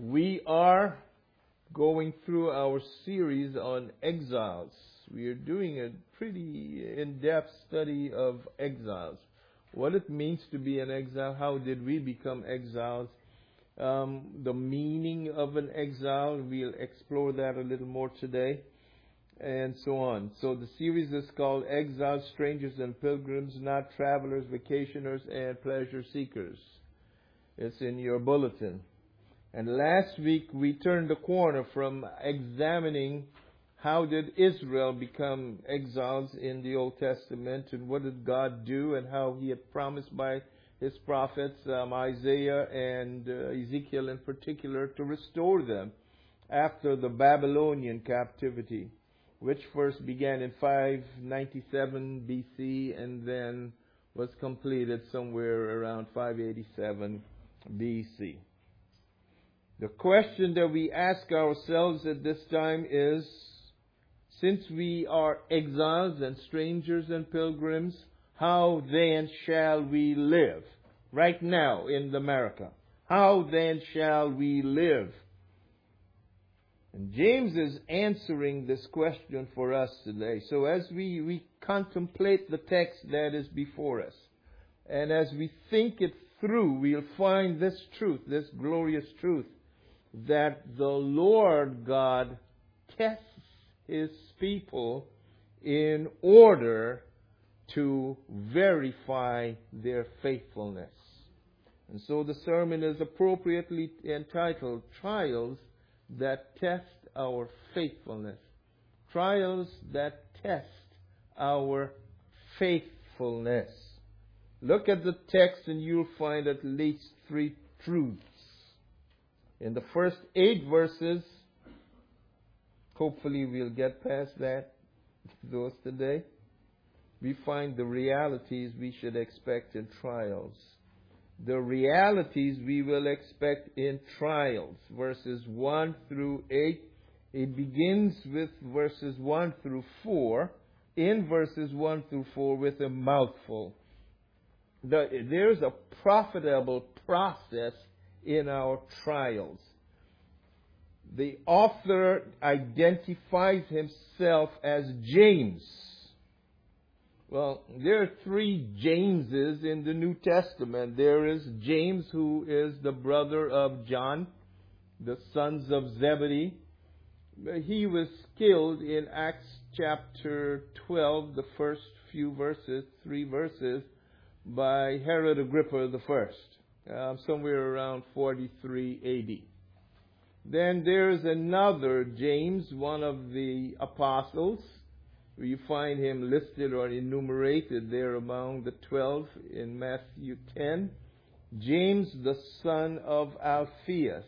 We are going through our series on exiles. We are doing a pretty in-depth study of exiles. What it means to be an exile, how did we become exiles, the meaning of an exile, we'll explore that a little more today, and so on. So the series is called Exiles, Strangers and Pilgrims, Not Travelers, Vacationers, and Pleasure Seekers. It's in your bulletin. And last week we turned the corner from examining how did Israel become exiles in the Old Testament and what did God do and how He had promised by His prophets, Isaiah and Ezekiel in particular, to restore them after the Babylonian captivity, which first began in 597 BC and then was completed somewhere around 587 BC. The question that we ask ourselves at this time is, since we are exiles and strangers and pilgrims, how then shall we live? Right now in America. How then shall we live? And James is answering this question for us today. So as we contemplate the text that is before us, and as we think it through, we'll find this truth, this glorious truth, that the Lord God tests His people in order to verify their faithfulness. And so the sermon is appropriately entitled, Trials that Test Our Faithfulness. Trials that test our faithfulness. Look at the text and you'll find at least three truths. In the first 8 verses, hopefully we'll get past those today, we find the realities we should expect in trials. The realities we will expect in trials. Verses 1 through 8. It begins with verses 1 through 4. In verses 1 through 4 with a mouthful. There's a profitable process in our trials. The author identifies himself as James. Well, there are 3 Jameses in the New Testament. There is James, who is the brother of John, the sons of Zebedee. He was killed in Acts chapter 12, the first few verses, 3 verses, by Herod Agrippa I, somewhere around 43 AD. Then there's another James, one of the apostles. You find him listed or enumerated there among the 12 in Matthew 10. James, the son of Alphaeus.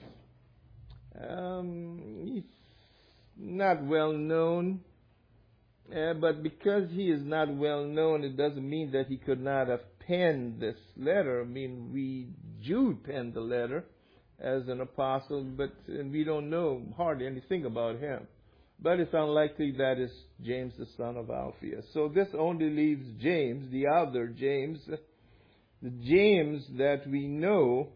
He's not well known, but because he is not well known, it doesn't mean that he could not have penned this letter. I mean, Jude penned the letter as an apostle, but we don't know hardly anything about him. But it's unlikely that is James, the son of Alphaeus. So this only leaves James, the other James, the James that we know,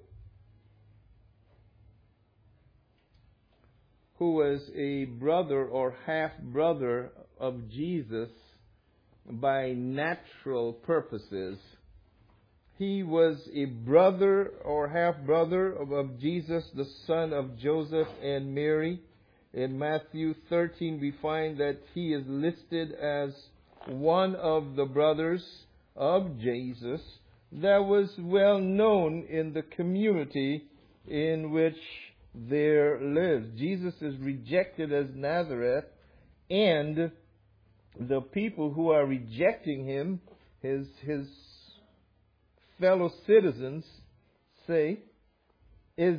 who was a brother or half-brother of Jesus by natural purposes. He was a brother or half-brother of Jesus, the son of Joseph and Mary. In Matthew 13, we find that he is listed as one of the brothers of Jesus that was well known in the community in which there lives. Jesus is rejected as Nazareth, and the people who are rejecting him, his fellow citizens, say, is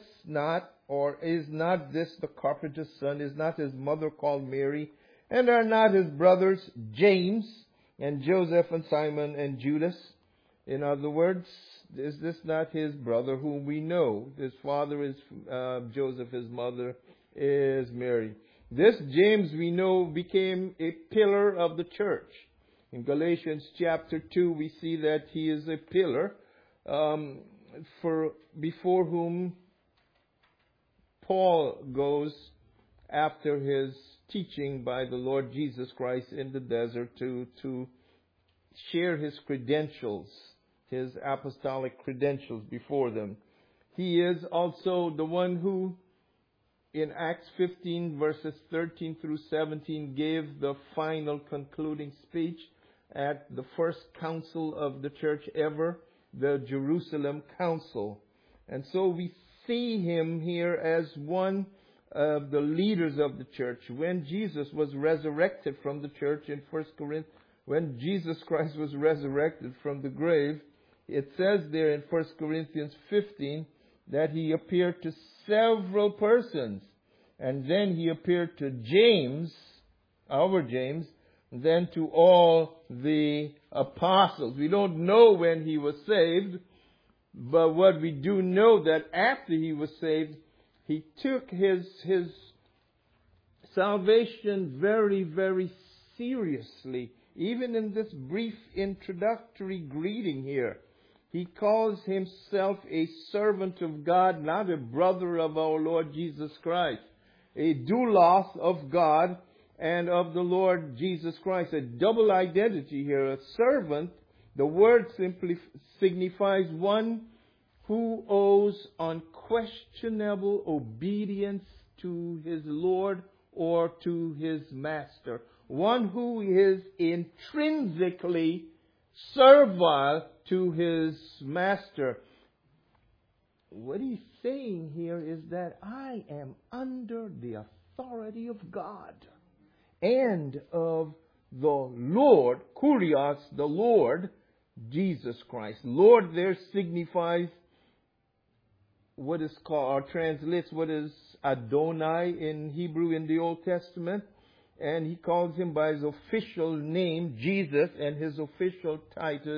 not this the carpenter's son? Is not his mother called Mary? And are not his brothers James and Joseph and Simon and Judas? In other words, is this not his brother whom we know? His father is Joseph, his mother is Mary. This James, we know, became a pillar of the church. In Galatians chapter 2, we see that he is a pillar before whom Paul goes after his teaching by the Lord Jesus Christ in the desert to share his credentials, his apostolic credentials before them. He is also the one who, in Acts 15 verses 13 through 17, gave the final concluding speech at the first council of the church ever, the Jerusalem Council. And so we see him here as one of the leaders of the church. When Jesus was resurrected from the church in 1 Corinthians, when Jesus Christ was resurrected from the grave, it says there in 1 Corinthians 15 that he appeared to several persons. And then he appeared to James, our James, then to all the apostles. We don't know when he was saved, but what we do know that after he was saved, he took his salvation very, very seriously. Even in this brief introductory greeting here, he calls himself a servant of God, not a brother of our Lord Jesus Christ. A doulos of God and of the Lord Jesus Christ. A double identity here. A servant, the word simply signifies one who owes unquestionable obedience to his Lord or to his master. One who is intrinsically servile to his master. What he's saying here is that I am under the authority of God and of the Lord, Kurios, the Lord, Jesus Christ. Lord there signifies what is called, or translates what is Adonai in Hebrew in the Old Testament. And he calls him by his official name, Jesus, and his official title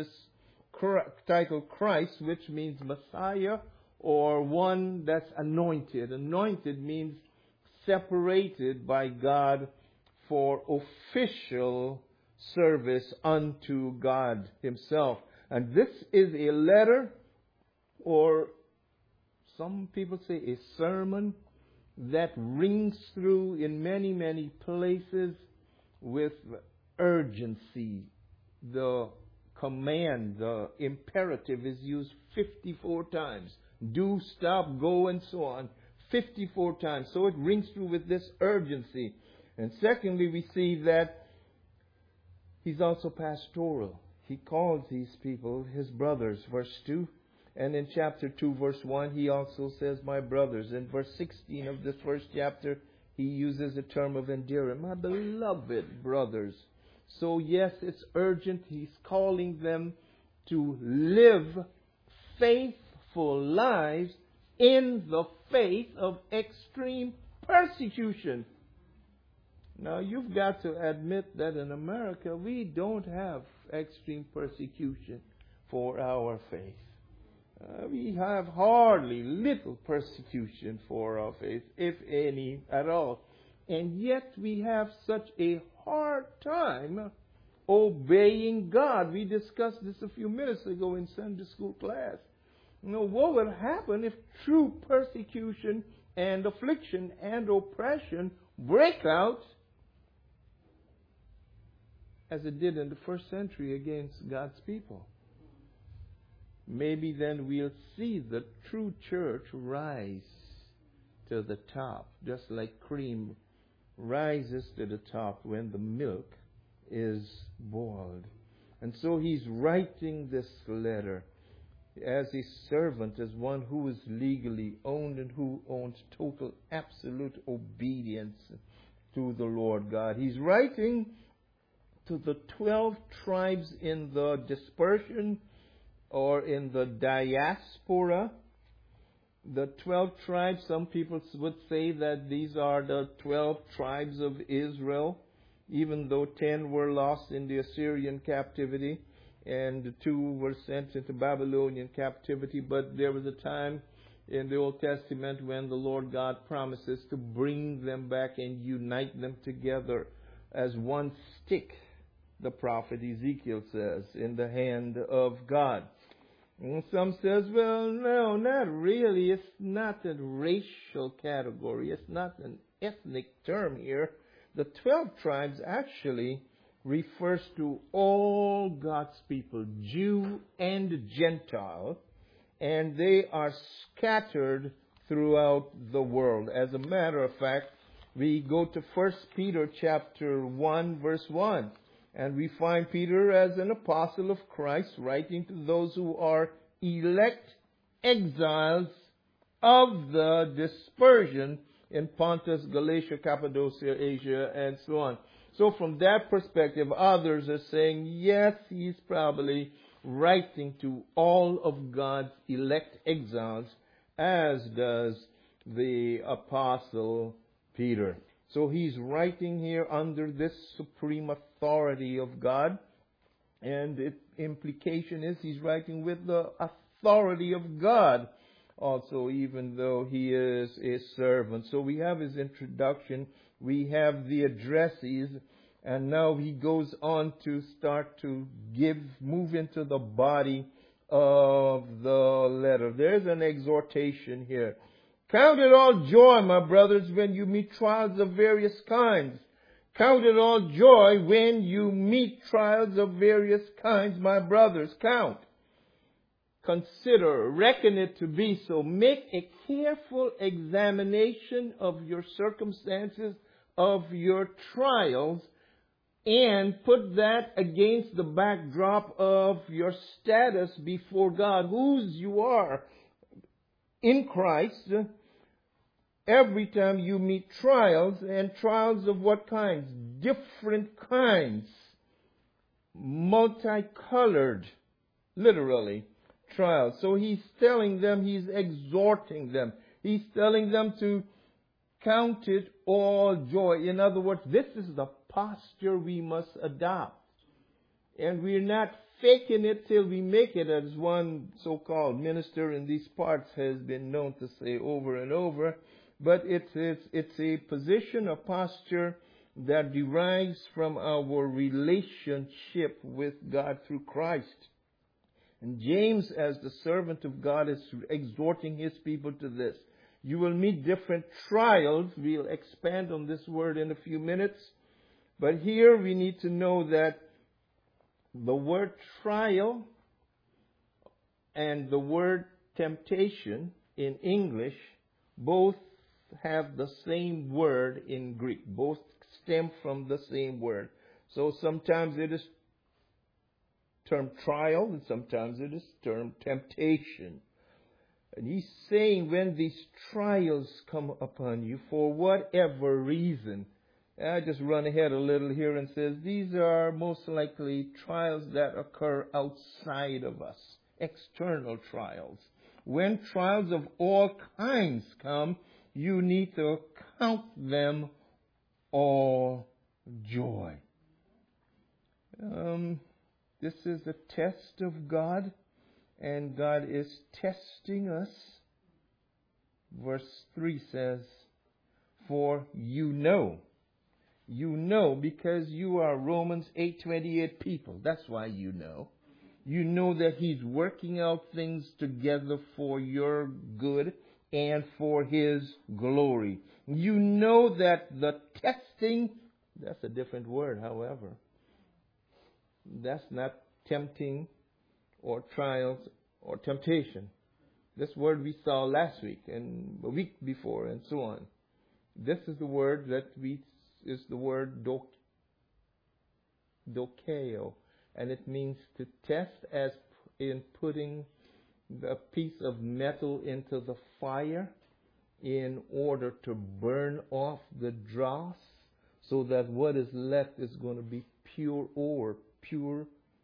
Christ, which means Messiah, or one that's anointed. Anointed means separated by God for official service unto God himself. And this is a letter, or some people say a sermon, that rings through in many, many places with urgency. The command, the imperative is used 54 times. Do, stop, go, and so on. 54 times. So it rings through with this urgency. And secondly, we see that he's also pastoral. He calls these people his brothers, verse 2. And in chapter 2, verse 1, he also says, my brothers. In verse 16 of this first chapter, he uses a term of endearment, my beloved brothers. So yes, it's urgent. He's calling them to live faithful lives in the face of extreme persecution. Now, you've got to admit that in America, we don't have extreme persecution for our faith. We have hardly little persecution for our faith, if any at all. And yet we have such a hard time obeying God. We discussed this a few minutes ago in Sunday school class. You know, what would happen if true persecution and affliction and oppression break out as it did in the first century against God's people? Maybe then we'll see the true church rise to the top, just like cream rises to the top when the milk is boiled. And so he's writing this letter as a servant, as one who is legally owned and who owns total, absolute obedience to the Lord God. He's writing to the 12 tribes in the dispersion or in the diaspora. The 12 tribes, some people would say that these are the 12 tribes of Israel, even though 10 were lost in the Assyrian captivity and 2 were sent into Babylonian captivity. But there was a time in the Old Testament when the Lord God promises to bring them back and unite them together as one stick, the prophet Ezekiel says, in the hand of God. And some says, well, no, not really. It's not a racial category. It's not an ethnic term here. The 12 tribes actually refers to all God's people, Jew and Gentile, and they are scattered throughout the world. As a matter of fact, we go to 1 Peter chapter 1, verse 1. And we find Peter as an apostle of Christ, writing to those who are elect exiles of the dispersion in Pontus, Galatia, Cappadocia, Asia, and so on. So from that perspective, others are saying, yes, he's probably writing to all of God's elect exiles, as does the apostle Peter. So he's writing here under this supreme authority of God. And the implication is he's writing with the authority of God also, even though he is a servant. So we have his introduction. We have the addresses. And now he goes on to start to move into the body of the letter. There's an exhortation here. Count it all joy, my brothers, when you meet trials of various kinds. Count it all joy when you meet trials of various kinds, my brothers. Count. Consider, reckon it to be so. Make a careful examination of your circumstances, of your trials, and put that against the backdrop of your status before God, whose you are in Christ. Every time you meet trials, and trials of what kinds? Different kinds. Multicolored, literally, trials. So he's telling them, he's exhorting them. He's telling them to count it all joy. In other words, this is the posture we must adopt. And we're not faking it till we make it, as one so-called minister in these parts has been known to say over and over. But it's a position, a posture that derives from our relationship with God through Christ. And James, as the servant of God, is exhorting his people to this. You will meet different trials. We'll expand on this word in a few minutes. But here we need to know that the word trial and the word temptation in English both have the same word in Greek. Both stem from the same word. So sometimes it is termed trial and sometimes it is termed temptation. And he's saying when these trials come upon you for whatever reason, I just run ahead a little here and says these are most likely trials that occur outside of us, external trials. When trials of all kinds come, you need to count them all joy. This is a test of God, and God is testing us. Verse 3 says, for you know because you are Romans 8:28 people. That's why you know. You know that He's working out things together for your good and for His glory. You know that the testing, that's a different word, however. That's not tempting or trials or temptation. This word we saw last week and a week before and so on. This is the word that is the word dokeo, and it means to test, as in putting a piece of metal into the fire in order to burn off the dross, so that what is left is going to be pure ore, pure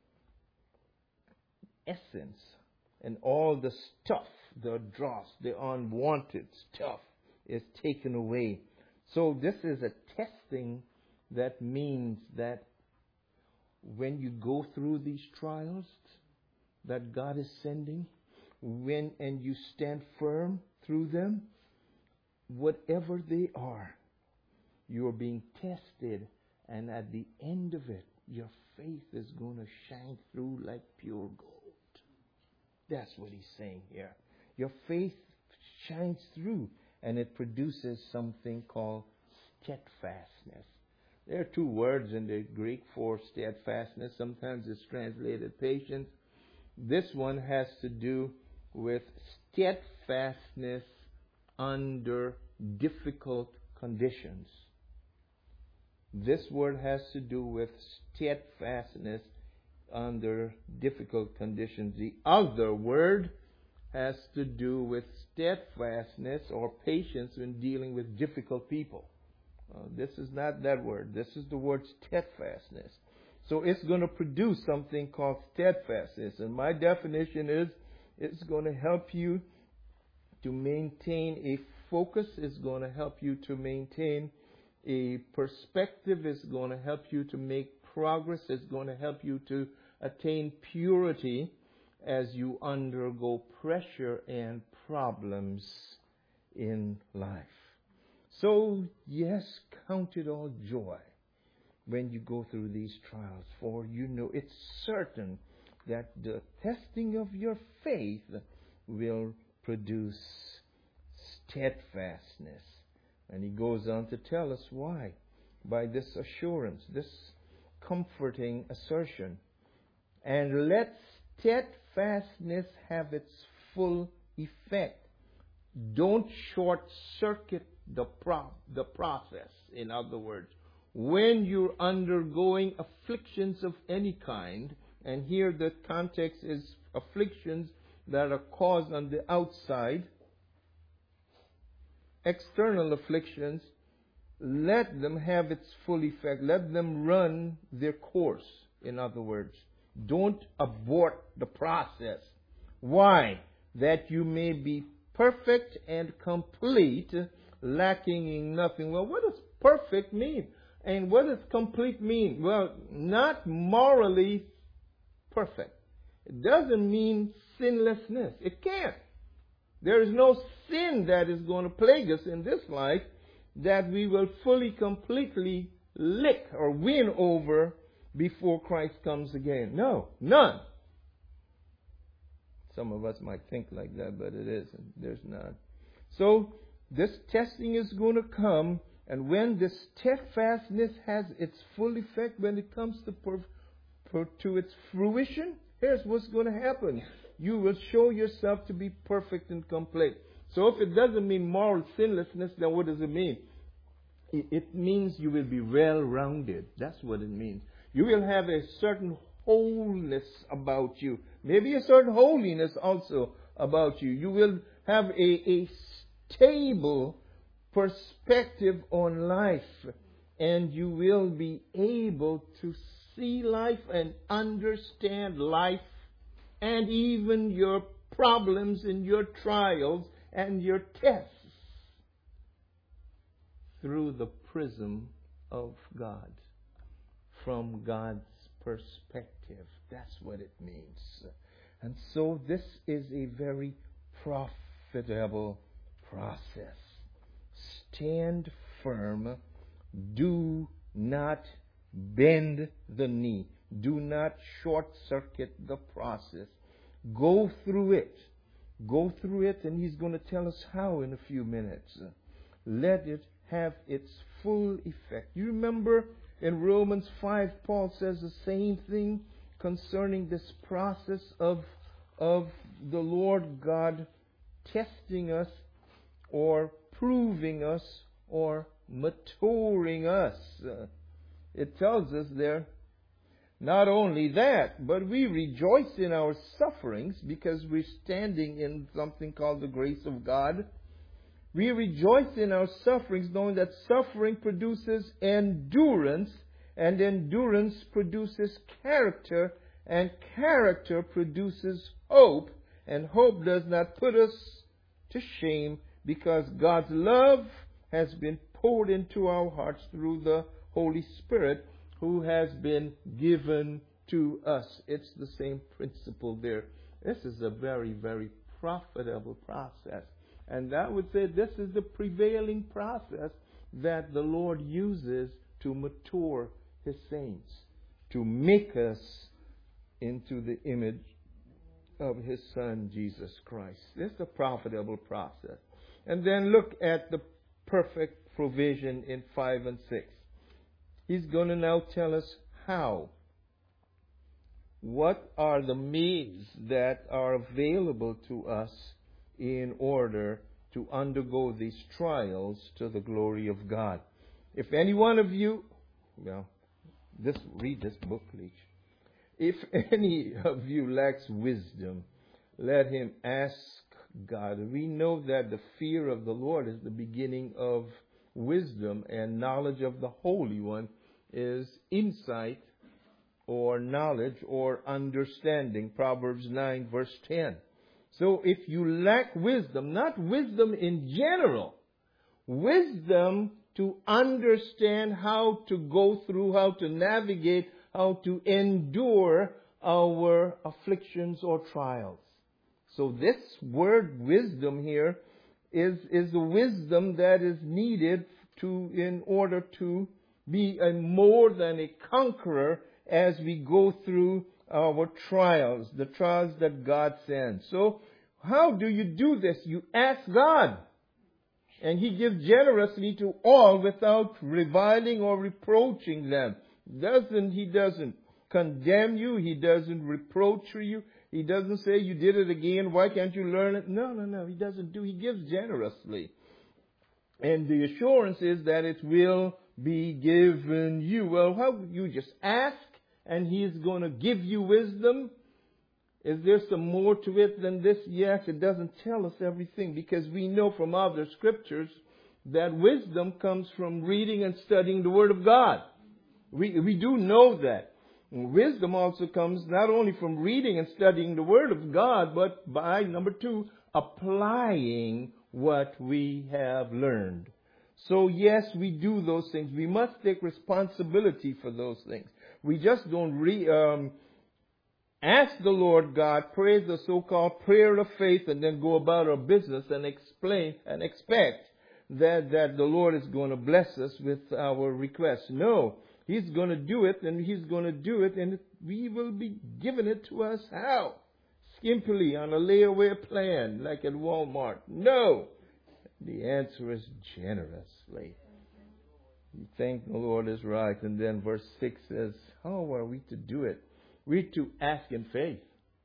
essence, and all the stuff, the dross, the unwanted stuff is taken away. So this is a testing that means that when you go through these trials that God is sending, and you stand firm through them, whatever they are, you are being tested, and at the end of it, your faith is going to shine through like pure gold. That's what he's saying here. Your faith shines through, and it produces something called steadfastness. There are two words in the Greek for steadfastness. Sometimes it's translated patience. This one has to do with steadfastness under difficult conditions. This word has to do with steadfastness under difficult conditions. The other word has to do with steadfastness or patience when dealing with difficult people. This is not that word. This is the word steadfastness. So it's going to produce something called steadfastness. And my definition is it's going to help you to maintain a focus. It's going to help you to maintain a perspective. It's going to help you to make progress. It's going to help you to attain purity as you undergo pressure and problems in life. So, yes, count it all joy when you go through these trials, for you know it's certain that the testing of your faith will produce steadfastness. And he goes on to tell us why. By this assurance, this comforting assertion. And let steadfastness have its full effect. Don't short-circuit the process. In other words, when you're undergoing afflictions of any kind, and here the context is afflictions that are caused on the outside, external afflictions, let them have its full effect. Let them run their course. In other words, don't abort the process. Why? That you may be perfect and complete, lacking in nothing. Well, what does perfect mean? And what does complete mean? Well, not morally perfect. It doesn't mean sinlessness. It can't. There is no sin that is going to plague us in this life that we will fully, completely lick or win over before Christ comes again. No, none. Some of us might think like that, but it isn't. There's none. So, this testing is going to come, and when this steadfastness has its full effect, when it comes to its fruition, here's what's going to happen. You will show yourself to be perfect and complete. So if it doesn't mean moral sinlessness, then what does it mean? It means you will be well-rounded. That's what it means. You will have a certain wholeness about you. Maybe a certain holiness also about you. You will have a stable perspective on life. And you will be able to see life and understand life and even your problems and your trials and your tests through the prism of God, from God's perspective. That's what it means. And so this is a very profitable process. Stand firm. Do not bend the knee. Do not short-circuit the process. Go through it. Go through it, and he's going to tell us how in a few minutes. Let it have its full effect. You remember in Romans 5, Paul says the same thing concerning this process of the Lord God testing us or proving us or maturing us. It tells us there, not only that, but we rejoice in our sufferings because we're standing in something called the grace of God. We rejoice in our sufferings, knowing that suffering produces endurance, and endurance produces character, and character produces hope, and hope does not put us to shame, because God's love has been poured into our hearts through the Holy Spirit, who has been given to us. It's the same principle there. This is a very, very profitable process. And I would say this is the prevailing process that the Lord uses to mature His saints, to make us into the image of His Son, Jesus Christ. This is a profitable process. And then look at the perfect provision in 5 and 6. He's going to now tell us how. What are the means that are available to us in order to undergo these trials to the glory of God? If any one of you, read this book, please. If any of you lacks wisdom, let him ask God. We know that the fear of the Lord is the beginning of wisdom, and knowledge of the Holy One is insight or knowledge or understanding. Proverbs 9 verse 10. So if you lack wisdom, not wisdom in general, wisdom to understand how to go through, how to navigate, how to endure our afflictions or trials. So this word wisdom here is the wisdom that is needed in order to be more than a conqueror as we go through our trials, the trials that God sends. So how do you do this? You ask God. And He gives generously to all without reviling or reproaching them. He doesn't condemn you. He doesn't reproach you. He doesn't say you did it again. Why can't you learn it? No. He doesn't do. He gives generously. And the assurance is that it will be given you. Well, how you just ask and He's going to give you wisdom? Is there some more to it than this? Yes, it doesn't tell us everything, because we know from other scriptures that wisdom comes from reading and studying the Word of God. We do know that. Wisdom also comes not only from reading and studying the Word of God, but by, number 2, applying what we have learned. So yes, we do those things. We must take responsibility for those things. We just don't ask the Lord God, pray the so-called prayer of faith, and then go about our business and explain and expect that the Lord is going to bless us with our requests. No, He's going to do it, and He's going to do it, and we will be giving it to us how? Skimpily, on a layaway plan, like at Walmart. No. The answer is generously. You think the Lord is right. And then verse 6 says, how are we to do it? We're to ask in faith.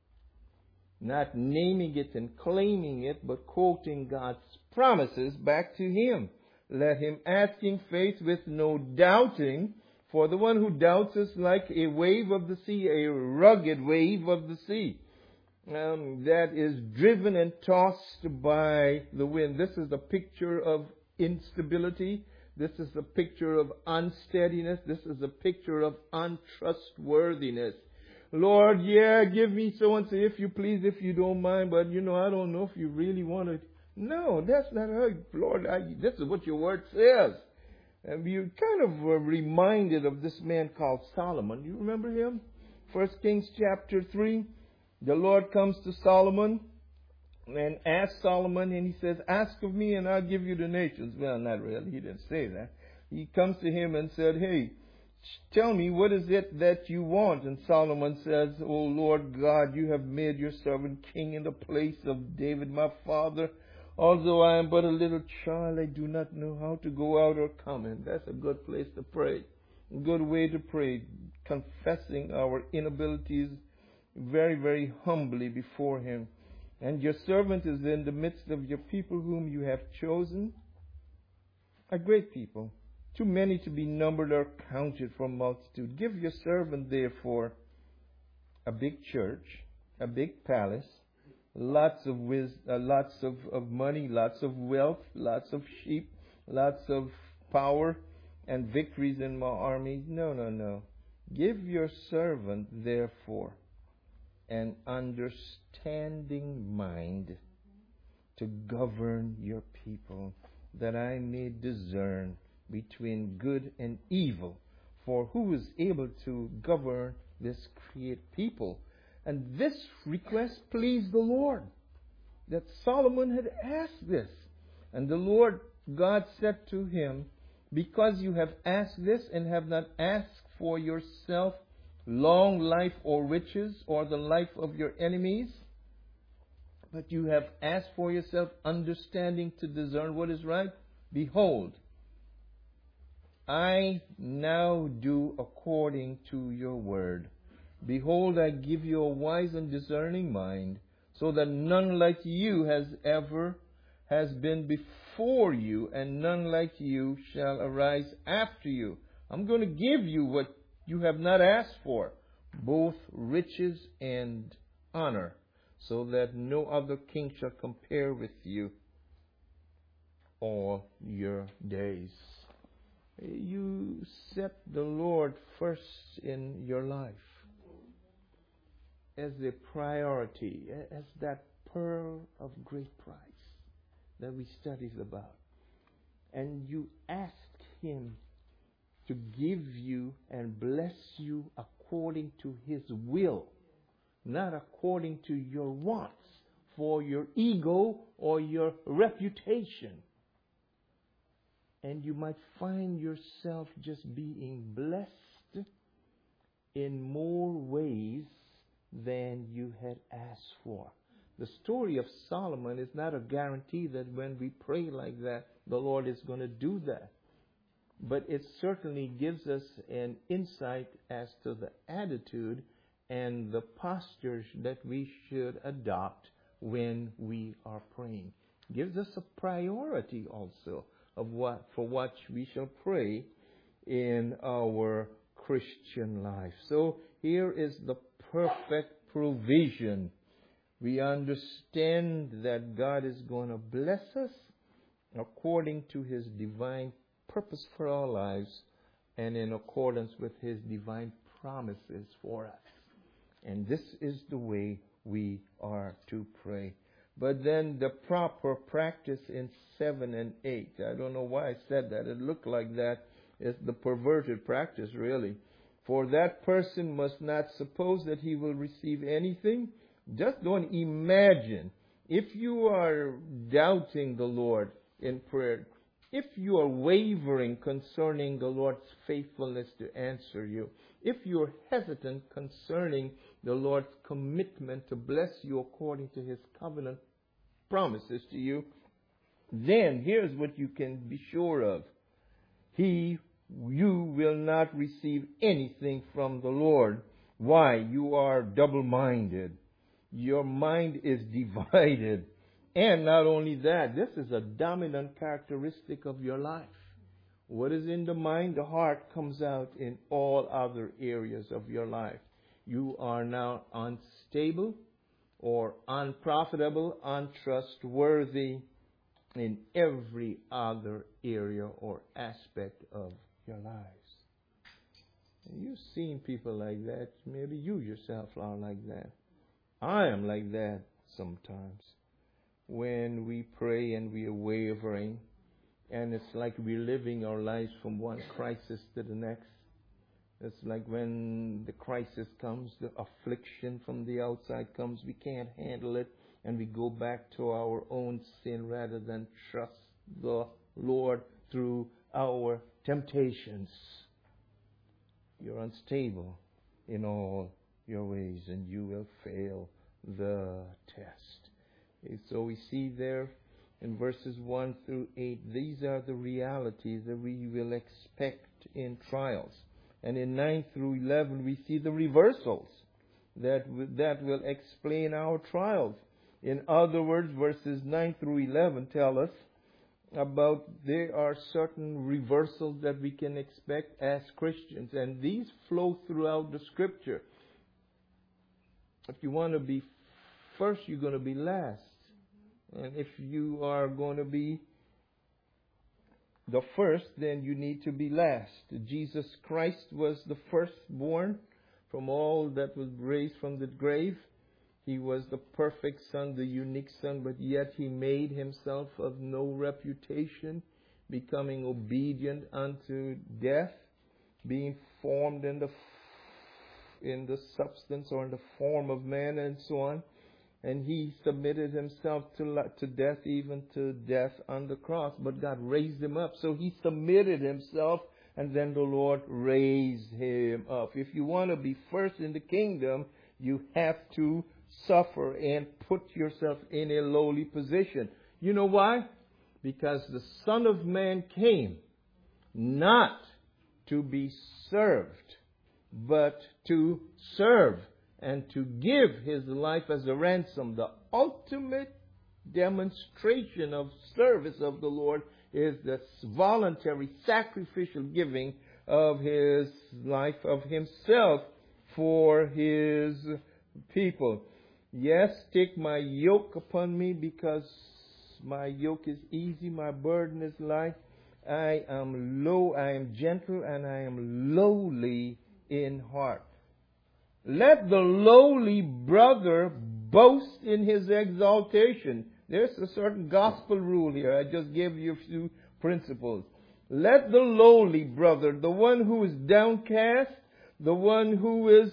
Not naming it and claiming it, but quoting God's promises back to Him. Let him ask in faith with no doubting. For the one who doubts is like a wave of the sea, a rugged wave of the sea, that is driven and tossed by the wind. This is a picture of instability. This is a picture of unsteadiness. This is a picture of untrustworthiness. Lord, give me so-and-so if you please, if you don't mind, but I don't know if you really want it. No, that's not how, Lord, this is what your word says. And you kind of were reminded of this man called Solomon. You remember him? 1 Kings chapter 3. The Lord comes to Solomon and asks Solomon, and He says, ask of me and I'll give you the nations. Well, not really. He didn't say that. He comes to him and said, hey, tell me, what is it that you want? And Solomon says, O Lord God, you have made your servant king in the place of David, my father. Although I am but a little child, I do not know how to go out or come in. That's a good place to pray. A good way to pray. Confessing our inabilities very, very humbly before Him. And your servant is in the midst of your people whom you have chosen. A great people. Too many to be numbered or counted for multitude. Give your servant, therefore, a big church, a big palace, lots of lots of money, lots of wealth, lots of sheep, lots of power, and victories in my army. No. Give your servant, therefore, an understanding mind to govern your people, that I may discern between good and evil. For who is able to govern this created people? And this request pleased the Lord, that Solomon had asked this. And the Lord God said to him, because you have asked this and have not asked for yourself long life or riches or the life of your enemies, But you have asked for yourself understanding to discern what is right. Behold, I now do according to your word. Behold, I give you a wise and discerning mind, so that none like you has been before you, and none like you shall arise after you. I'm going to give you what you have not asked for, both riches and honor, so that no other king shall compare with you all your days. You set the Lord first in your life as a priority, as that pearl of great price that we studied about. And you ask Him to give you and bless you according to His will, not according to your wants for your ego or your reputation. And you might find yourself just being blessed in more ways than you had asked for. The story of Solomon is not a guarantee that when we pray like that, the Lord is going to do that. But it certainly gives us an insight as to the attitude and the postures that we should adopt when we are praying. Gives us a priority also of for what we shall pray in our Christian life. So here is the perfect provision. We understand that God is going to bless us according to His divine purpose for our lives and in accordance with His divine promises for us. And this is the way we are to pray. But then the proper practice in 7 and 8. I don't know why I said that. It looked like that is the perverted practice, really. For that person must not suppose that he will receive anything. Just don't imagine. If you are doubting the Lord in prayer, if you are wavering concerning the Lord's faithfulness to answer you, if you are hesitant concerning the Lord's commitment to bless you according to His covenant promises to you, then here's what you can be sure of. You will not receive anything from the Lord. Why? You are double-minded. Your mind is divided. And not only that, this is a dominant characteristic of your life. What is in the mind, the heart comes out in all other areas of your life. You are now unstable or unprofitable, untrustworthy in every other area or aspect of your lives. And you've seen people like that. Maybe you yourself are like that. I am like that sometimes. When we pray and we are wavering, and it's like we're living our lives from one crisis to the next. It's like when the crisis comes, the affliction from the outside comes, we can't handle it, and we go back to our own sin rather than trust the Lord through our temptations. You're unstable in all your ways, and you will fail the test. So we see there in verses 1 through 8, these are the realities that we will expect in trials. And in 9 through 11, we see the reversals that will explain our trials. In other words, verses 9 through 11 tell us about there are certain reversals that we can expect as Christians. And these flow throughout the Scripture. If you want to be first, you're going to be last. And if you are going to be the first, then you need to be last. Jesus Christ was the firstborn from all that was raised from the grave. He was the perfect Son, the unique Son, but yet He made Himself of no reputation, becoming obedient unto death, being formed in the substance or in the form of man and so on. And He submitted Himself to death, even to death on the cross. But God raised Him up. So He submitted Himself, and then the Lord raised Him up. If you want to be first in the kingdom, you have to suffer and put yourself in a lowly position. You know why? Because the Son of Man came not to be served, but to serve and to give His life as a ransom. The ultimate demonstration of service of the Lord is the voluntary sacrificial giving of His life, of Himself for His people. Yes, take my yoke upon me, because my yoke is easy, my burden is light. I am gentle, and I am lowly in heart. Let the lowly brother boast in his exaltation. There's a certain gospel rule here. I just gave you a few principles. Let the lowly brother, the one who is downcast, the one who is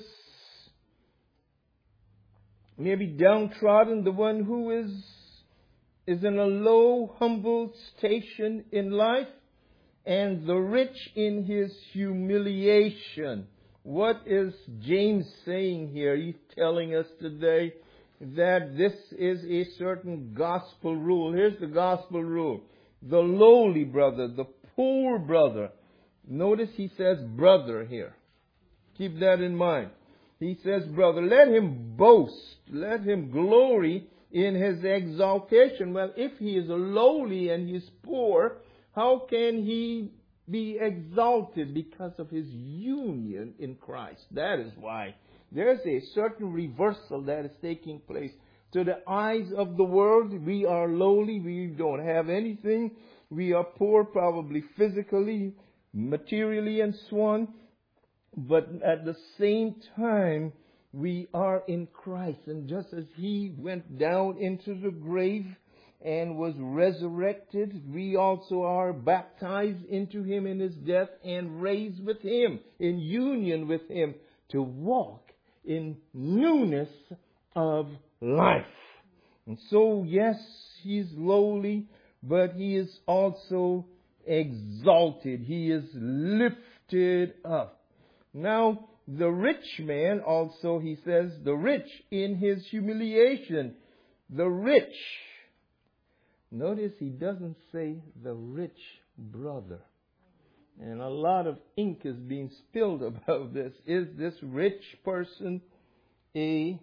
maybe downtrodden, the one who is in a low, humble station in life, and the rich in his humiliation. What is James saying here? He's telling us today that this is a certain gospel rule. Here's the gospel rule. The lowly brother, the poor brother. Notice he says brother here. Keep that in mind. He says brother. Let him boast. Let him glory in his exaltation. Well, if he is lowly and he's poor, how can he be exalted? Because of his union in Christ. That is why. There's a certain reversal that is taking place. To the eyes of the world, we are lowly. We don't have anything. We are poor, probably physically, materially, and so on. But at the same time, we are in Christ. And just as He went down into the grave and was resurrected, we also are baptized into Him in His death and raised with Him, in union with Him, to walk in newness of life. And so, yes, He's lowly, but He is also exalted. He is lifted up. Now, the rich man also, he says, the rich in his humiliation. The rich. Notice he doesn't say the rich brother. And a lot of ink is being spilled about this. Is this rich person a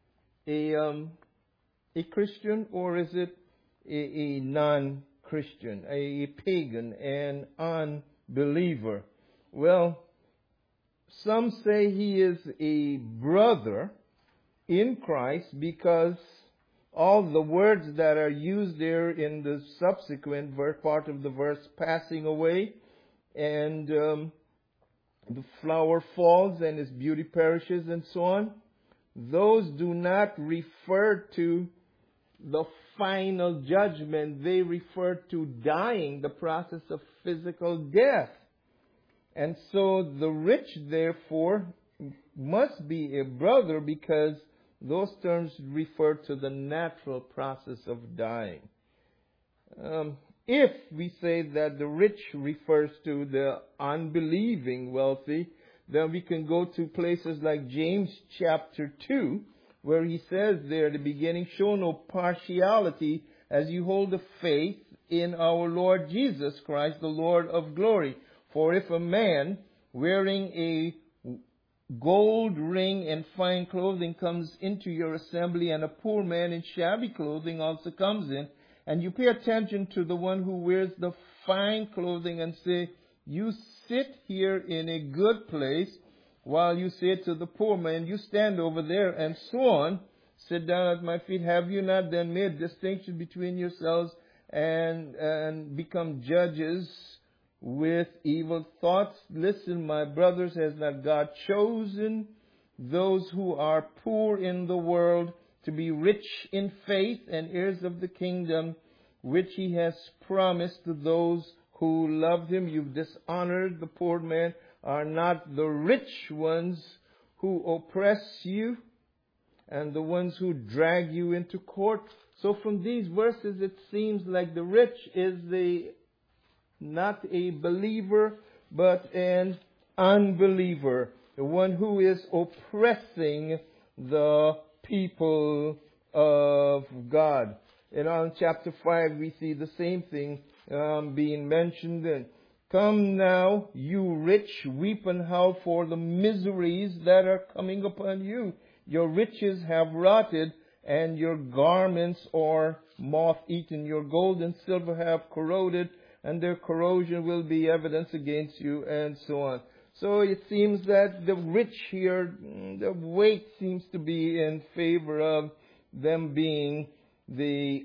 Christian, or is it a non-Christian, a pagan, an unbeliever? Well, some say he is a brother in Christ because all the words that are used there in the subsequent part of the verse, passing away, and the flower falls and its beauty perishes and so on, those do not refer to the final judgment. They refer to dying, the process of physical death. And so the rich, therefore, must be a brother, because those terms refer to the natural process of dying. If we say that the rich refers to the unbelieving wealthy, then we can go to places like James chapter 2, where he says there at the beginning, show no partiality as you hold the faith in our Lord Jesus Christ, the Lord of glory. For if a man wearing a gold ring and fine clothing comes into your assembly, and a poor man in shabby clothing also comes in, and you pay attention to the one who wears the fine clothing and say, you sit here in a good place, while you say to the poor man, you stand over there, and so on, sit down at my feet, have you not then made distinction between yourselves and become judges with evil thoughts? Listen, my brothers, has not God chosen those who are poor in the world to be rich in faith and heirs of the kingdom, which He has promised to those who loved Him? You've dishonored the poor man. Are not the rich ones who oppress you and the ones who drag you into court? So from these verses, it seems like the rich is not a believer, but an unbeliever, the one who is oppressing the people of God. In chapter 5, we see the same thing being mentioned. And come now, you rich, weep and howl for the miseries that are coming upon you. Your riches have rotted, and your garments are moth-eaten. Your gold and silver have corroded, and their corrosion will be evidence against you, and so on. So it seems that the rich here, the weight seems to be in favor of them being the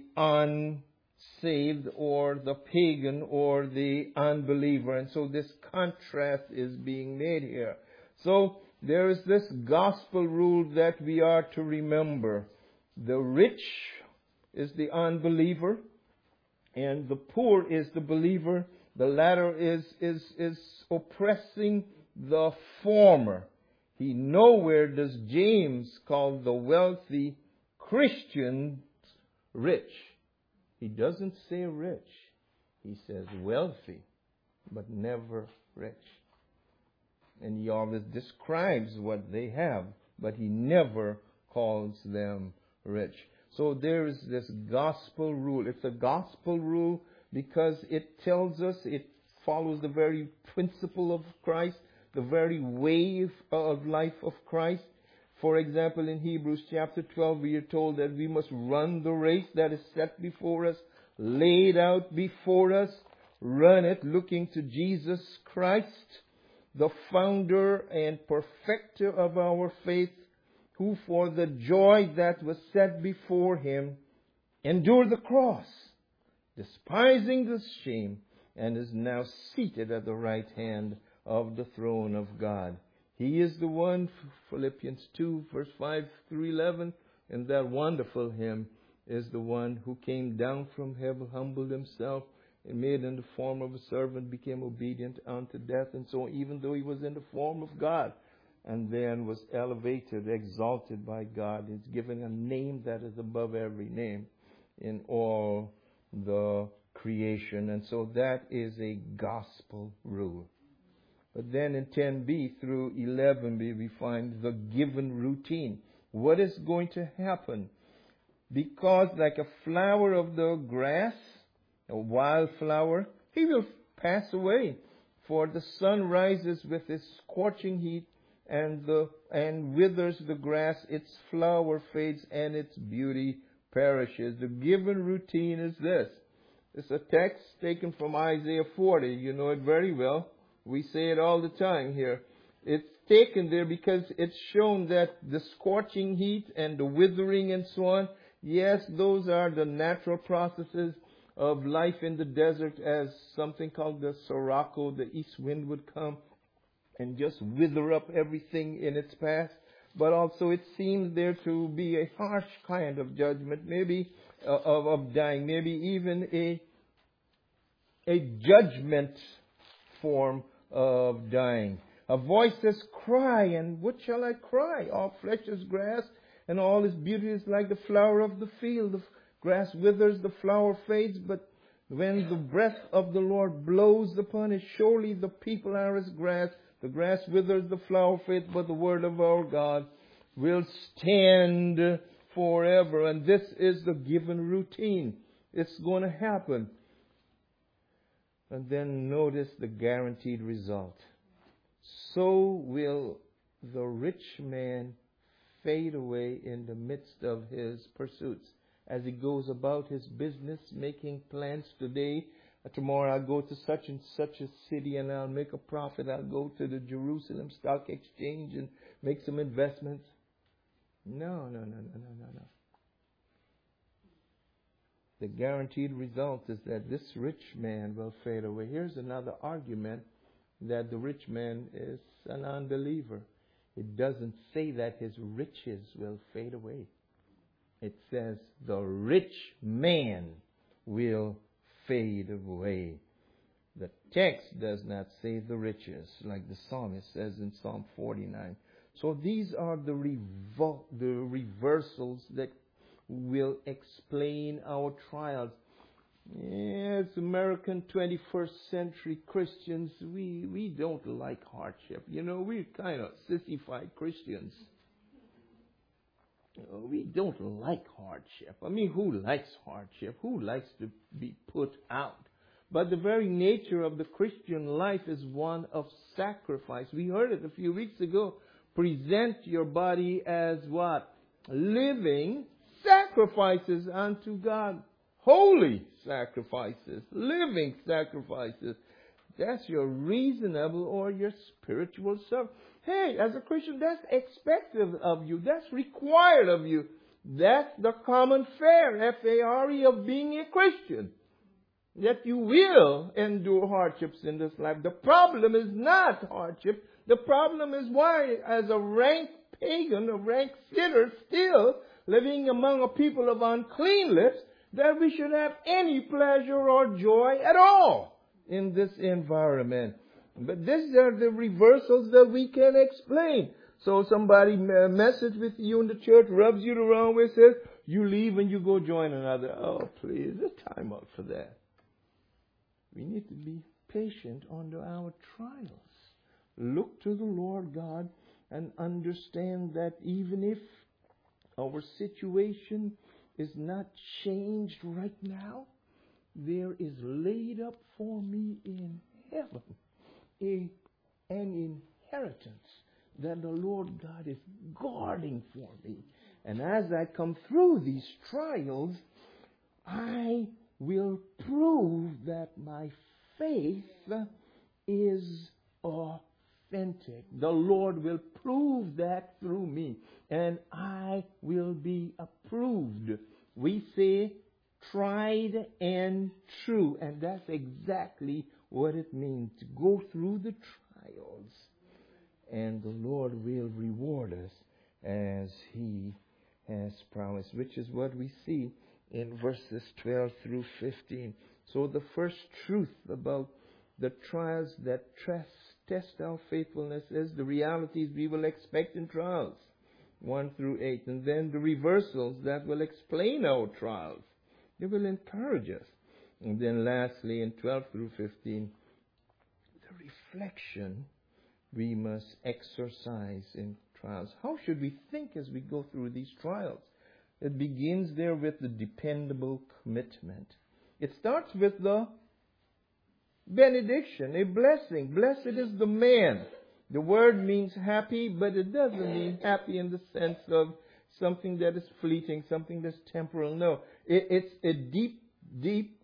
unsaved or the pagan or the unbeliever. And so this contrast is being made here. So there is this gospel rule that we are to remember. The rich is the unbeliever, and the poor is the believer. The latter is oppressing the former. He nowhere does James call the wealthy Christians rich. He doesn't say rich. He says wealthy, but never rich. And he always describes what they have, but he never calls them rich. So there is this gospel rule. It's a gospel rule because it tells us, it follows the very principle of Christ, the very way of life of Christ. For example, in Hebrews chapter 12, we are told that we must run the race that is set before us, laid out before us, run it looking to Jesus Christ, the founder and perfecter of our faith, who for the joy that was set before him endured the cross, despising the shame, and is now seated at the right hand of the throne of God. He is the one, Philippians 2, verse 5 through 11, and that wonderful hymn, is the one who came down from heaven, humbled himself, and made in the form of a servant, became obedient unto death. And so even though he was in the form of God, and then was elevated, exalted by God, he's given a name that is above every name in all the creation. And so that is a gospel rule. But then in 10b through 11b, we find the given routine. What is going to happen? Because like a flower of the grass, a wild flower, he will pass away. For the sun rises with its scorching heat, and withers the grass, its flower fades, and its beauty perishes. The given routine is this. It's a text taken from Isaiah 40. You know it very well. We say it all the time here. It's taken there because it's shown that the scorching heat and the withering and so on, yes, those are the natural processes of life in the desert, as something called the sirocco, the east wind would come and just wither up everything in its path. But also it seems there to be a harsh kind of judgment, maybe of dying, maybe even a judgment form of dying. A voice says, cry, and what shall I cry? All flesh is grass, and all its beauty is like the flower of the field. The grass withers, the flower fades, but when the breath of the Lord blows upon it, surely the people are as grass. The grass withers, the flower fades, but the word of our God will stand forever. And this is the given routine. It's going to happen. And then notice the guaranteed result. So will the rich man fade away in the midst of his pursuits. As he goes about his business, making plans today, tomorrow I'll go to such and such a city and I'll make a profit. I'll go to the Jerusalem Stock Exchange and make some investments. No. The guaranteed result is that this rich man will fade away. Here's another argument that the rich man is an unbeliever. It doesn't say that his riches will fade away. It says the rich man will fade away. The text does not say the riches, like the psalmist says in Psalm 49. So these are the reversals that will explain our trials. Yes, American 21st century Christians, we don't like hardship. You know, we're kind of sissified Christians. We don't like hardship. I mean, who likes hardship? Who likes to be put out? But the very nature of the Christian life is one of sacrifice. We heard it a few weeks ago. Present your body as what? Living sacrifices unto God. Holy sacrifices. Living sacrifices. That's your reasonable or your spiritual service. Hey, as a Christian, that's expected of you. That's required of you. That's the common fare, F-A-R-E, of being a Christian. That you will endure hardships in this life. The problem is not hardship. The problem is why, as a rank pagan, a rank sinner, still living among a people of unclean lips, that we should have any pleasure or joy at all in this environment. But these are the reversals that we can explain. So somebody messes with you in the church, rubs you the wrong way, says, you leave and you go join another. Oh, please, there's time out for that. We need to be patient under our trials. Look to the Lord God and understand that even if our situation is not changed right now, there is laid up for me in heaven an inheritance that the Lord God is guarding for me. And as I come through these trials, I will prove that my faith is authentic. The Lord will prove that through me, and I will be approved. We say tried and true, and that's exactly what it means to go through the trials, and the Lord will reward us as He has promised, which is what we see in verses 12 through 15. So the first truth about the trials that test our faithfulness is the realities we will expect in trials, 1 through 8. And then the reversals that will explain our trials. They will encourage us. And then lastly, in 12 through 15, the reflection we must exercise in trials. How should we think as we go through these trials? It begins there with the dependable commitment. It starts with the benediction, a blessing. Blessed is the man. The word means happy, but it doesn't mean happy in the sense of something that is fleeting, something that's temporal. No, it's a deep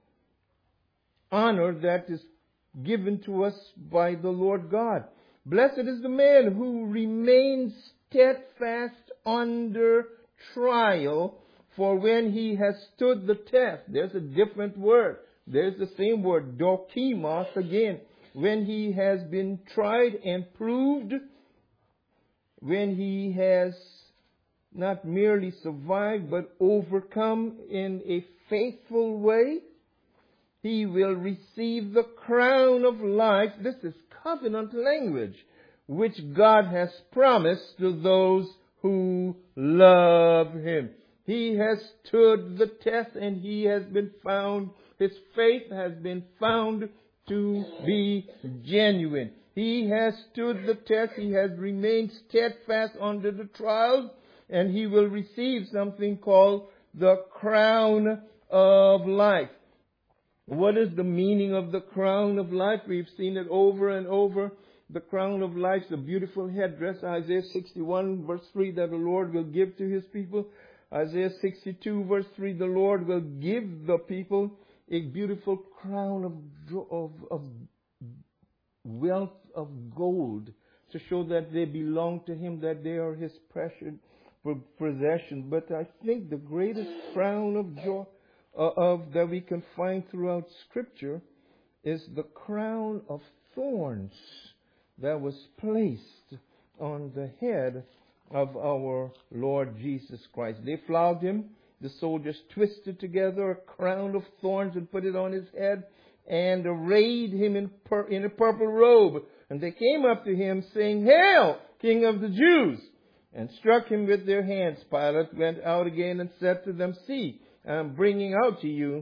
honor that is given to us by the Lord God. Blessed is the man who remains steadfast under trial, for when he has stood the test. There's a different word. There's the same word, dokimos, again. When he has been tried and proved, when he has not merely survived but overcome in a faithful way, he will receive the crown of life. This is covenant language, which God has promised to those who love Him. He has stood the test, and he has been found, his faith has been found to be genuine. He has stood the test. He has remained steadfast under the trials, and he will receive something called the crown of life. What is the meaning of the crown of life? We've seen it over and over. The crown of life is a beautiful headdress. Isaiah 61 verse 3 that the Lord will give to His people. Isaiah 62 verse 3, the Lord will give the people a beautiful crown of wealth of gold to show that they belong to Him, that they are His precious possession. But I think the greatest crown of joy that we can find throughout Scripture is the crown of thorns that was placed on the head of our Lord Jesus Christ. They flogged Him. The soldiers twisted together a crown of thorns and put it on His head and arrayed Him in a purple robe. And they came up to Him saying, "Hail, King of the Jews!" and struck Him with their hands. Pilate went out again and said to them, "See, I'm bringing him out to you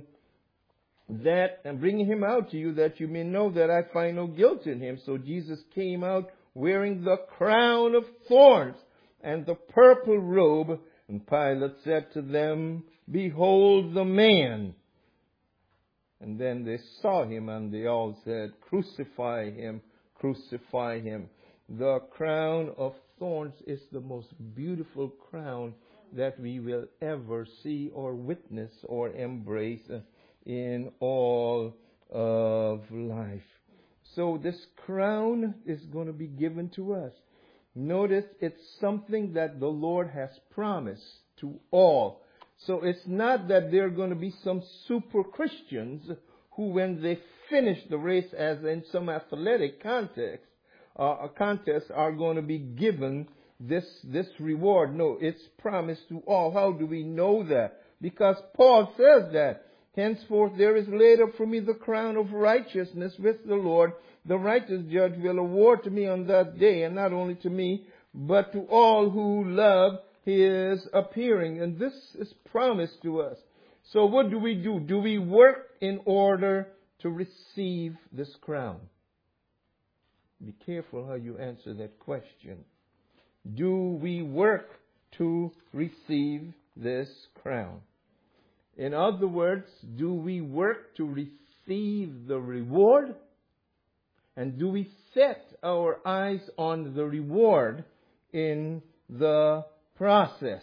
that you may know that I find no guilt in Him." So Jesus came out wearing the crown of thorns and the purple robe And Pilate said to them, Behold the man. And then they saw him, and they all said, Crucify him, crucify him. The crown of thorns is the most beautiful crown that we will ever see or witness or embrace in all of life. So this crown is going to be given to us. Notice it's something that the Lord has promised to all. So it's not that there are going to be some super Christians who, when they finish the race, as in some athletic contest, are going to be given this reward. No, it's promised to all. How do we know that? Because Paul says that. Henceforth there is laid up for me the crown of righteousness with the Lord. The righteous judge will award to me on that day, and not only to me, but to all who love his appearing. And this is promised to us. So what do? Do we work in order to receive this crown? Be careful how you answer that question. Do we work to receive this crown? In other words, do we work to receive the reward? And do we set our eyes on the reward in the process?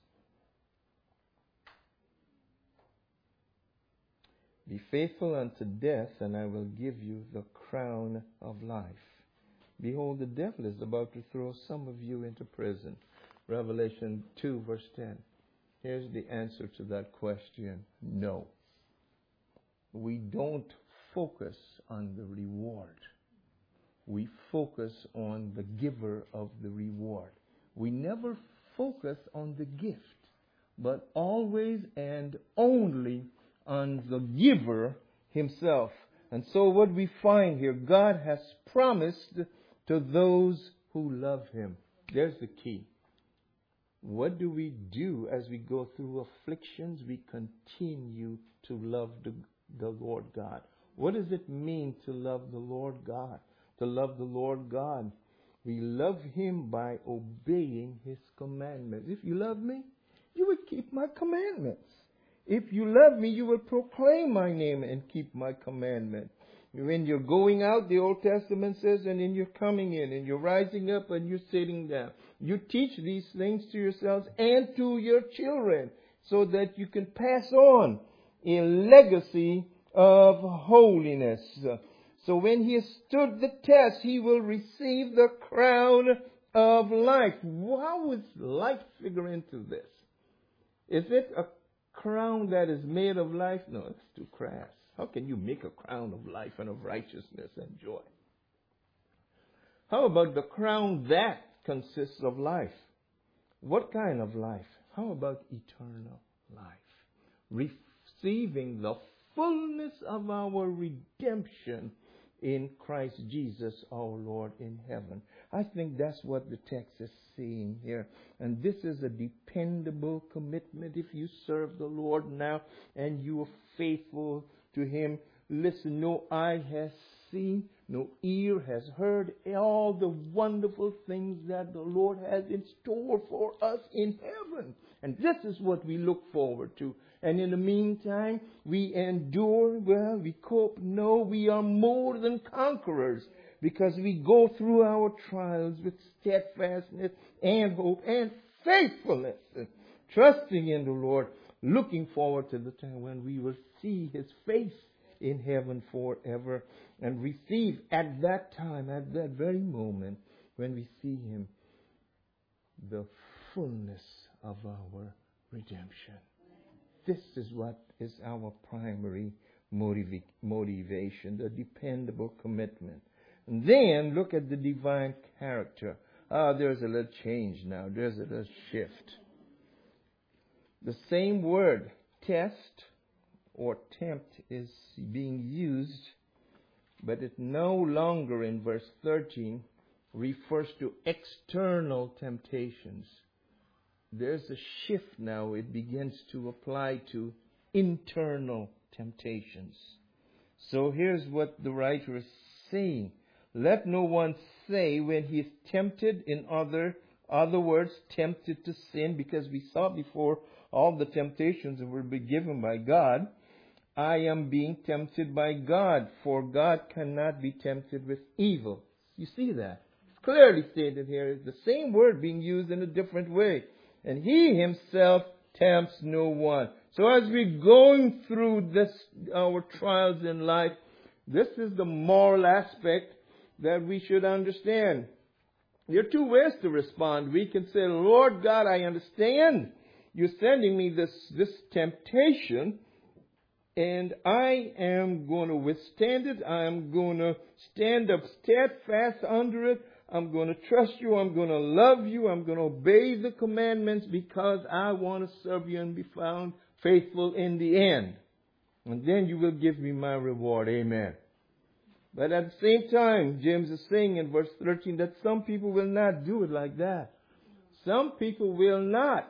Be faithful unto death, and I will give you the crown of life. Behold, the devil is about to throw some of you into prison. Revelation 2, verse 10. Here's the answer to that question. No. We don't focus on the reward. We focus on the giver of the reward. We never focus on the gift, but always and only on the giver himself. And so what we find here, God has promised to those who love him. There's the key. What do we do as we go through afflictions? We continue to love the Lord God. What does it mean to love the Lord God? To love the Lord God, we love him by obeying his commandments. If you love me, you would keep my commandments. If you love me, you will proclaim my name and keep my commandment. When you're going out, the Old Testament says, and then you're coming in, and you're rising up and you're sitting down. You teach these things to yourselves and to your children so that you can pass on a legacy of holiness. So when he has stood the test, he will receive the crown of life. How would life figure into this? Is it a crown that is made of life? No, it's too crass. How can you make a crown of life and of righteousness and joy? How about the crown that consists of life? What kind of life? How about eternal life? Receiving the fullness of our redemption in Christ Jesus our Lord in heaven. I think that's what the text is saying here. And this is a dependable commitment. If you serve the Lord now and you are faithful to him, listen, no eye has seen, no ear has heard all the wonderful things that the Lord has in store for us in heaven. And this is what we look forward to. And in the meantime, we endure. Well, we cope. No, we are more than conquerors because we go through our trials with steadfastness and hope and faithfulness, trusting in the Lord, looking forward to the time when we will see his face in heaven forever and receive at that time, at that very moment, when we see him, the fullness of our redemption. This is what is our primary motivation, the dependable commitment. And then look at the divine character. There's a little change now. There's a little shift. The same word, test or tempt, is being used, but it no longer in verse 13 refers to external temptations. There's a shift now. It begins to apply to internal temptations. So here's what the writer is saying. Let no one say when he is tempted in other Other words, tempted to sin, because we saw before all the temptations that will be given by God. I am being tempted by God, for God cannot be tempted with evil. You see that? It's clearly stated here. It's the same word being used in a different way. And He Himself tempts no one. So as we're going through our trials in life, this is the moral aspect that we should understand. There are two ways to respond. We can say, Lord God, I understand you're sending me this temptation, and I am going to withstand it. I'm going to stand up steadfast under it. I'm going to trust you. I'm going to love you. I'm going to obey the commandments because I want to serve you and be found faithful in the end. And then you will give me my reward. Amen. But at the same time, James is saying in verse 13 that some people will not do it like that. Some people will not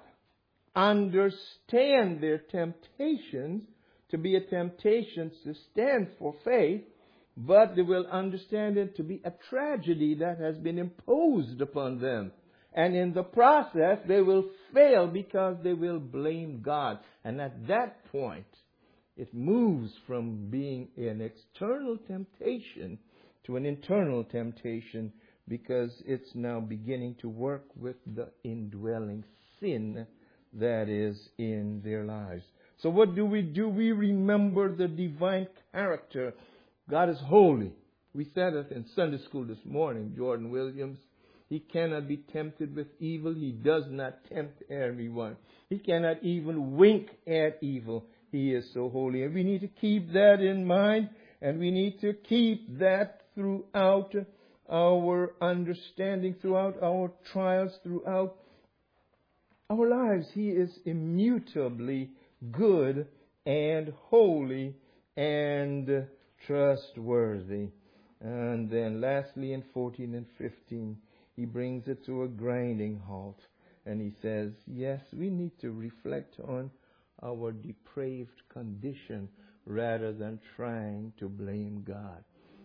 understand their temptations to be a temptation to stand for faith, but they will understand it to be a tragedy that has been imposed upon them. And in the process, they will fail because they will blame God. And at that point, it moves from being an external temptation to an internal temptation, because it's now beginning to work with the indwelling sin that is in their lives. So what do? We remember the divine character. God is holy. We said it in Sunday school this morning, Jordan Williams. He cannot be tempted with evil. He does not tempt everyone. He cannot even wink at evil. He is so holy. And we need to keep that in mind, and we need to keep that throughout our understanding, throughout our trials, throughout our lives. He is immutably good and holy and trustworthy. And then lastly, in 14 and 15, he brings it to a grinding halt. And he says, yes, we need to reflect on our depraved condition rather than trying to blame God.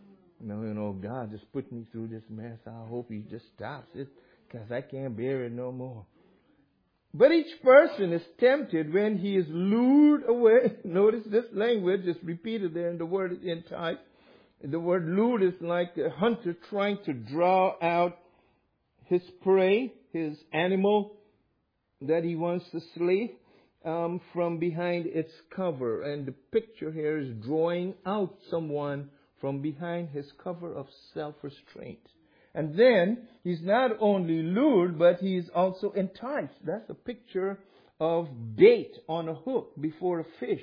God just put me through this mess. I hope He just stops it, because I can't bear it no more. But each person is tempted when he is lured away. Notice this language is repeated there, and the word is entice. The word lured is like a hunter trying to draw out his prey, his animal that he wants to slay, from behind its cover. And the picture here is drawing out someone from behind his cover of self-restraint. And then he's not only lured, but he's also enticed. That's a picture of bait on a hook before a fish,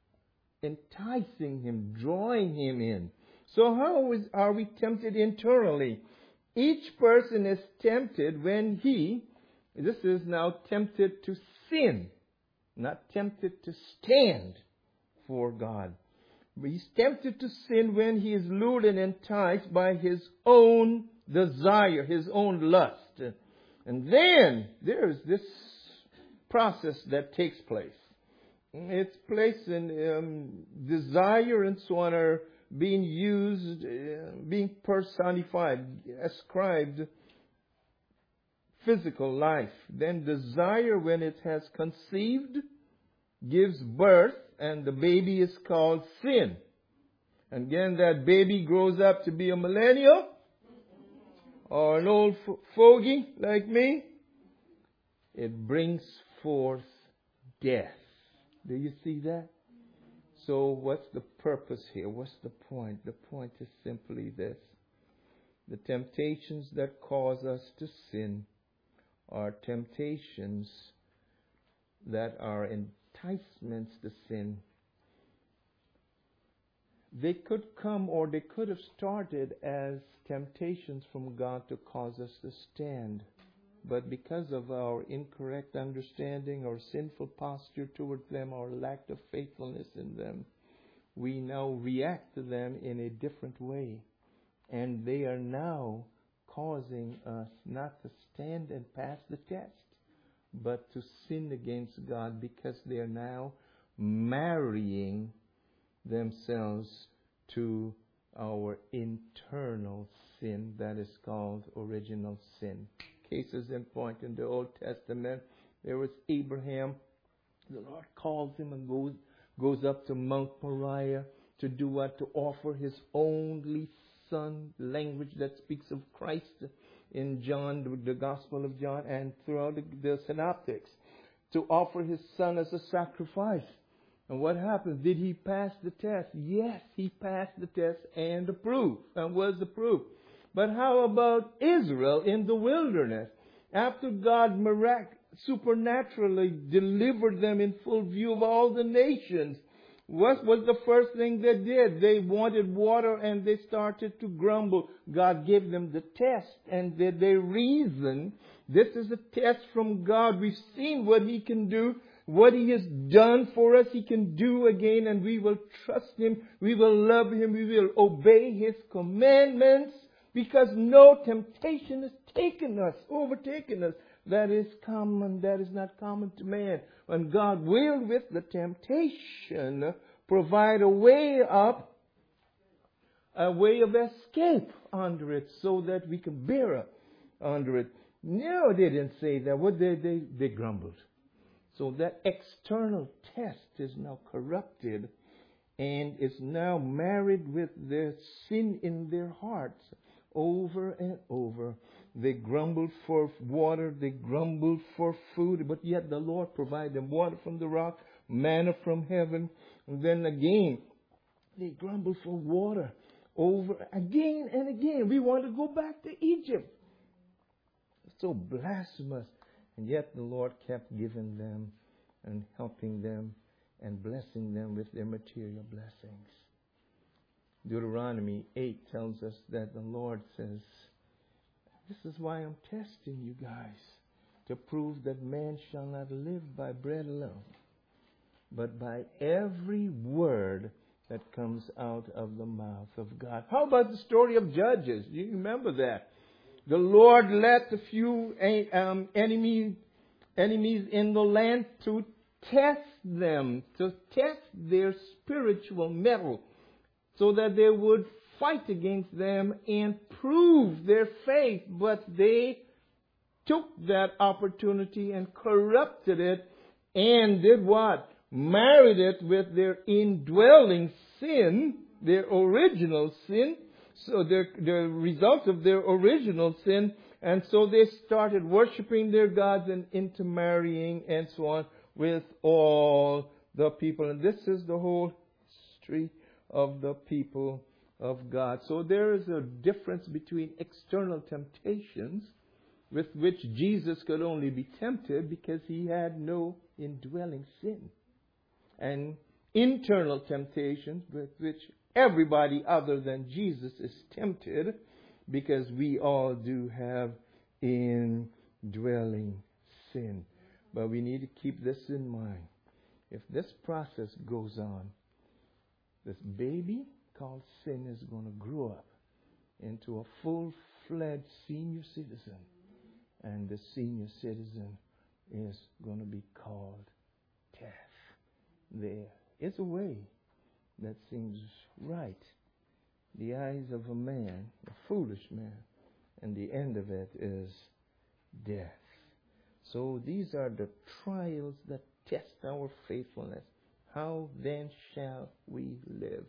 enticing him, drawing him in. So how are we tempted internally? Each person is tempted when this is now tempted to sin, not tempted to stand for God. But he's tempted to sin when he is lured and enticed by his own desire, his own lust. And then there's this process that takes place. It's placed in desire and so on are being used, being personified, ascribed physical life. Then desire, when it has conceived, gives birth, and the baby is called sin. And again, that baby grows up to be a millennial or an old fogey like me. It brings forth death. Do you see that? So what's the purpose here? What's the point? The point is simply this. The temptations that cause us to sin are temptations that are enticements to sin. They could come, or they could have started as temptations from God to cause us to stand. But because of our incorrect understanding, our sinful posture towards them, our lack of faithfulness in them, we now react to them in a different way. And they are now causing us not to stand and pass the test, but to sin against God, because they are now marrying themselves to our internal sin that is called original sin. cases in point in the Old Testament. There was Abraham. The Lord calls him and goes up to Mount Moriah to do what? To offer his only son, language that speaks of Christ in John, the Gospel of John, and throughout the Synoptics, to offer his son as a sacrifice. And what happened? Did he pass the test? Yes, he passed the test and was approved. But how about Israel in the wilderness? After God supernaturally delivered them in full view of all the nations, what was the first thing they did? They wanted water and they started to grumble. God gave them the test, and they reasoned, this is a test from God. We've seen what He can do, what He has done for us, He can do again, and we will trust Him, we will love Him, we will obey His commandments, because no temptation has overtaken us. That is not common to man. And God will, with the temptation, provide a way of escape under it, so that we can bear up under it. No, they didn't say that. What they grumbled. So that external test is now corrupted and is now married with their sin in their hearts over and over. They grumbled for water, they grumbled for food, but yet the Lord provided them water from the rock, manna from heaven. And then again, they grumbled for water over again and again. We want to go back to Egypt. So blasphemous. And yet the Lord kept giving them and helping them and blessing them with their material blessings. Deuteronomy 8 tells us that the Lord says, this is why I'm testing you guys, to prove that man shall not live by bread alone, but by every word that comes out of the mouth of God. How about the story of Judges? You remember that? The Lord let a few enemies in the land to test them, to test their spiritual mettle, so that they would fight against them and prove their faith. But they took that opportunity and corrupted it and did what? Married it with their indwelling sin, their original sin. So the result of their original sin. And so they started worshiping their gods and intermarrying and so on with all the people. And this is the whole history of the people of God. So there is a difference between external temptations, with which Jesus could only be tempted because He had no indwelling sin, and internal temptations with which everybody other than Jesus is tempted, because we all do have indwelling sin. But we need to keep this in mind. If this process goes on, this baby called sin is going to grow up into a full-fledged senior citizen. And the senior citizen is going to be called death. There is a way that seems right. The eyes of a man, a foolish man, and the end of it is death. So these are the trials that test our faithfulness. How then shall we live?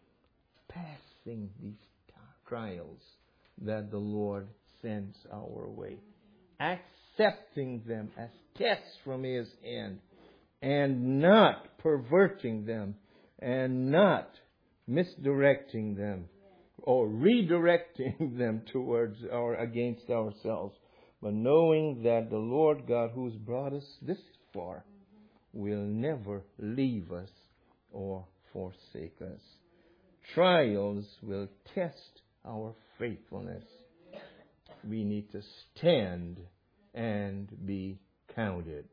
Passing these trials that the Lord sends our way. Accepting them as tests from His hand, and not perverting them, and not misdirecting them, or redirecting them towards or against ourselves, but knowing that the Lord God, who's brought us this far, will never leave us or forsake us. Trials will test our faithfulness. We need to stand and be counted.